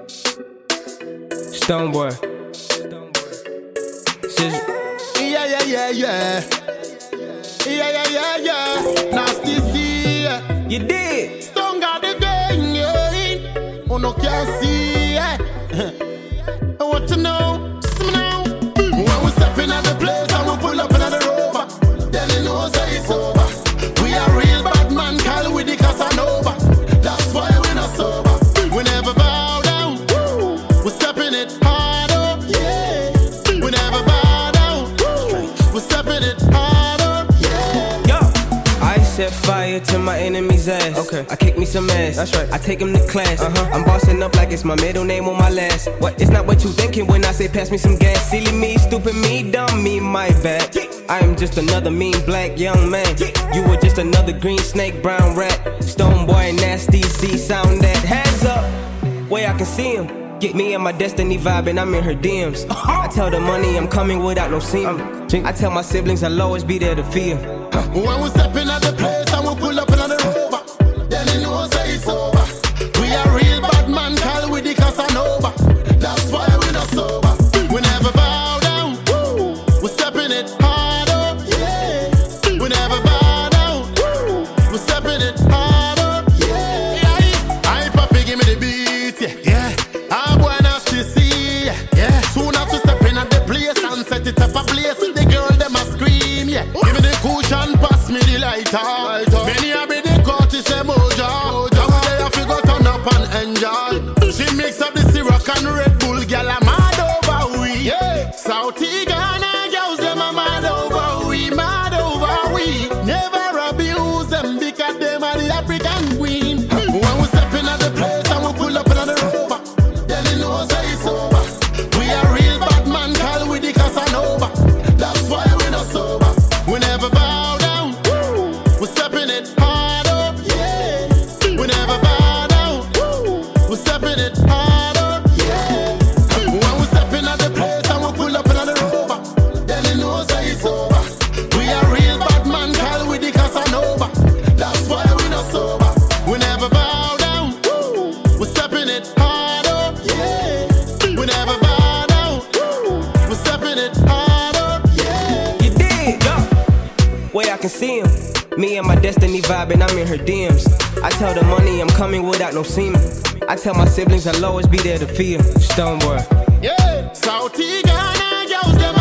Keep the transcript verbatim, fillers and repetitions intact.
Stoneboy. Scissor. Yeah, yeah, yeah, yeah. Yeah, yeah, yeah, yeah. Nasty C, yeah. You did. Stone got the gang, yeah. Oh, no, can't see, yeah. What you know? See me now. When we step in at the place and we pull up in at the rover, then you know say it's over. We are real bad man, call with the Casanova. That's why we're not sober. We never bow down. We're stepping it harder. Yeah. We never bow down. We're stepping it harder. Yeah. Yo. I set fire to my enemy's ass. Okay. I kick me some ass. That's right. I take him to class. Uh-huh. I'm bossing up like it's my middle name on my last. What? It's not what you thinking when I say pass me some gas. Silly me, stupid me, dumb me, my bad. I am just another mean black young man. You were just another green snake, brown rat. Stoneboy, nasty C, sound that hands up. Way I can see him. Get me and my destiny vibe and I'm in her D Ms. I tell the money I'm coming without no semen. I tell my siblings I'll always be there to fear. When we step in at the place and we pull up in at the rover, then you know say it's over. We are real bad man, call with the Casanova. That's why we're not sober. We never bow down. We're stepping it harder. Yeah. We never bow down. We're stepping it harder. Yeah. I papi give me the beat. Yeah. Yeah. I'm buena to see. Yeah. Soon as we step in at the place and set it up a place, the girl them a scream. Yeah. Give me the cushion, pass me the lighter. Many a be the Curtis Emoja. Now we there fi go turn up and enjoy. She mix up the Ciroc and Red Bull, girl I'm mad over we. Yeah. Southie Ghana girls them a mad over we, mad over we. Never abuse them because them are the African queen. When we step in at the place and we pull up in at the rover, then you know say it's over. We are real bad man, call with the Casanova. That's why we're not sober. We never bow down. We're stepping it harder. Yeah. We never bow down. We're stepping it harder. Yeah. When we step in at the place and we pull up in at the rover, then you know say it's over. We are real bad man, call with the Casanova. That's why we're not sober. We never bow down. We're stepping it harder. Yeah. We never bow down. We're stepping it harder. Yeah. You did, yo. Way I can see him. Me and my destiny vibe and I'm in her D Ms. I tell the money I'm coming without no semen. I tell my siblings I'll always be there to fear. Stoneboy. Yeah. Southie Ghana girls them